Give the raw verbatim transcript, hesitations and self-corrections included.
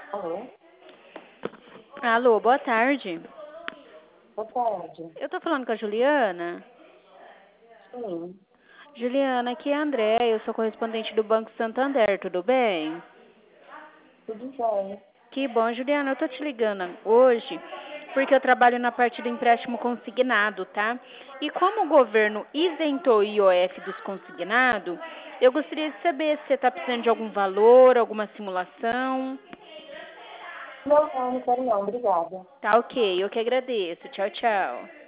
Alô? Alô, boa tarde. Boa tarde. Eu tô falando com a Juliana. Sim, Juliana, aqui é a André, eu sou correspondente do Banco Santander, tudo bem? tudo jóia. Que bom, Juliana, eu tô te ligando hoje porque eu trabalho na parte do empréstimo consignado, tá? E como o governo isentou o I O F dos consignados, eu gostaria de saber se você tá precisando de algum valor, alguma simulação. Não, não, não quero não, obrigada. Tá ok, eu que agradeço. Tchau, tchau.